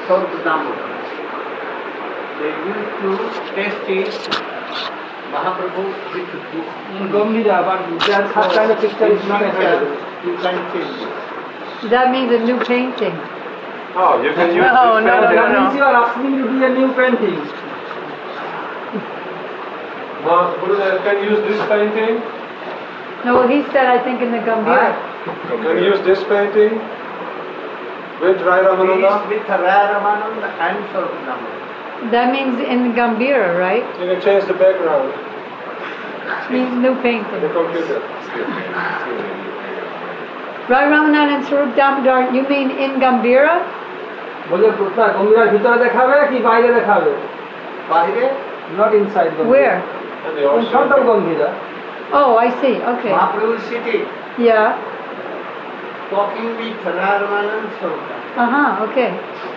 Sorupnamo. They used to test it. Mahaprabhu with book. Gambhira, but that kind of picture is not available. You can change it. That means a new painting. Oh, you can use No, this no, no, painting. That means you are asking to do a new painting. Gurudev, can you use this painting? No, he said, I think in the Gambhira. Can you use this painting? With Rai Ramananda? With Rai Ramananda and Sorupnamo. That means in Gambhira, right? You can change the background. Means new The painting. computer. Rai Ramananda and Sarup Damodar, you mean in Gambhira? বলে কোথায় গম্ভীরার ভিতরে দেখাবে কি বাইরে দেখাবে? Bahire? Not inside Gambhira. Where? And the In front of Gambhira. Oh, I see. Okay. Mahaprabhu city. Yeah. Talking with Rai Ramananda and Sorupnamo. Okay.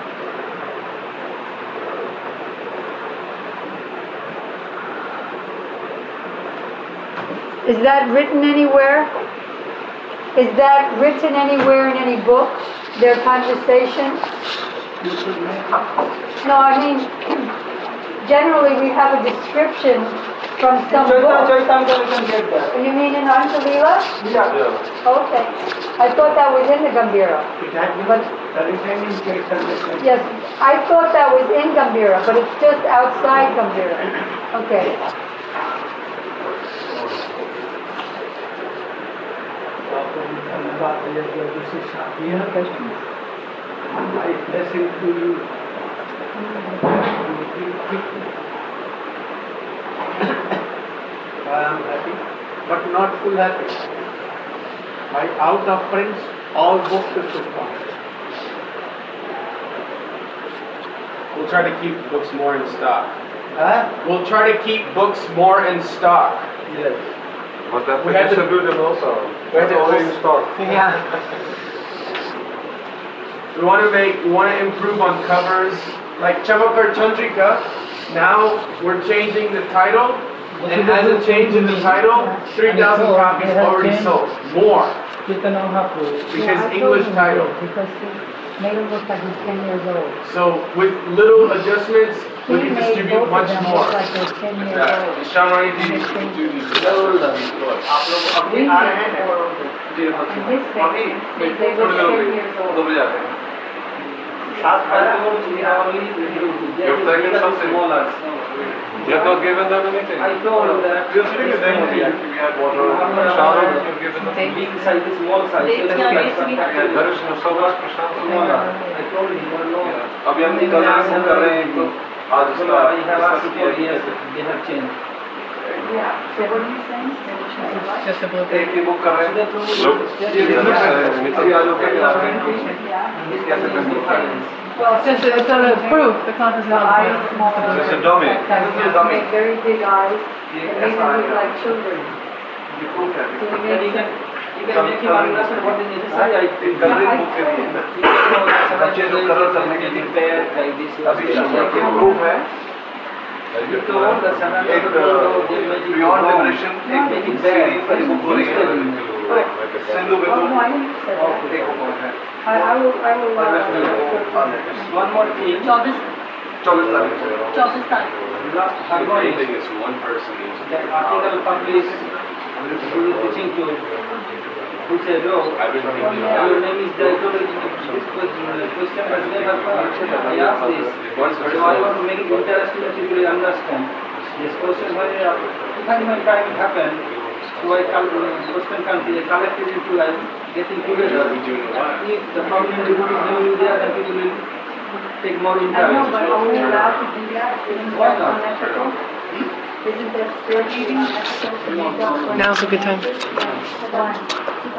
Is that written anywhere? Is that written anywhere in any book? Their conversation? No, I mean, generally we have a description from some book. Chaitanya can get that. You mean in Anjalila? Yeah. Okay. I thought that was in the Gambhira. It had been But written in Chaitanya. yes, I thought that was in Gambhira, but it's just outside Gambhira. Okay. You have questions? I listen to you. I am happy, but not full happy. By out of prints, all books should come. We'll try to keep books more in stock. Huh? We'll try to keep books more in stock. Yes. But that We had to distribute them also. we had That's to- already in stock. Yeah. We want to improve on covers. Like Chamakar Chandrika, now we're changing the title, and as a change in the title, 3,000 copies already sold. More, Chaitanya Mahaprabhu. because English title. Because he made it look like he's 10 years old. So with little adjustments, we He can made distribute both of much them more. look like they're 10 years old. Shamrani ji can do these. आप लोग अपनी आ रहे हैं And his picture, they look 10 years old. साथ You have not given them anything. I told that We are sitting with them. We had water. Sharon, you have given them. big size, small size. There is no so much Prashant. I told him, no. अभी हम कल हम कर रहे हैं एक आज So इसका I have asked for years, they have changed. Yeah. So what are you saying? Just a blue एक ही बुक कर रहे हैं अभी आज okay Well, since it's a proof, the conference is not It's a dummy. Make very big eyes, and make them look like children. So we Then make you can make him understand what is necessary. I think colouring book के लिए बच्चे जो colour करने के लिए अभी एक proof है एक बियॉन्ड लिबरेशन एक सीरीज पर बुक हो रही है Sindhu Oh, no, Bindu I didn't say that. एक बुक है I will, one more thing. 24 तारीख से Last February, is one person needs that article published, who is teaching to, who said, oh, I've been thinking your name is there. This question has never come. I asked this. So I want to make it interesting that people understand. This question, when time happened, so I question can be collected into like getting together. If the problem is new there, then people will take more I know, interest. but are we allowed to do that? Isn't Why that not? unethical? Isn't that spiritually unethical to make up? Now's a good time. Why?